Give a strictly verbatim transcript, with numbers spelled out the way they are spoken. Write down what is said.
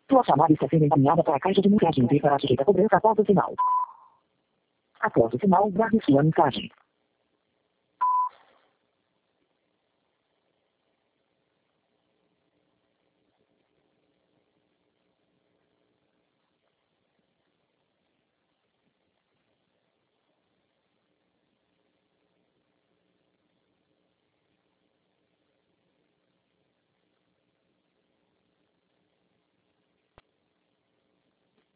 Sua chamada está sendo encaminhada para a caixa de mensagem e será sujeita a cobrança após o sinal. Após o sinal, guarde sua mensagem.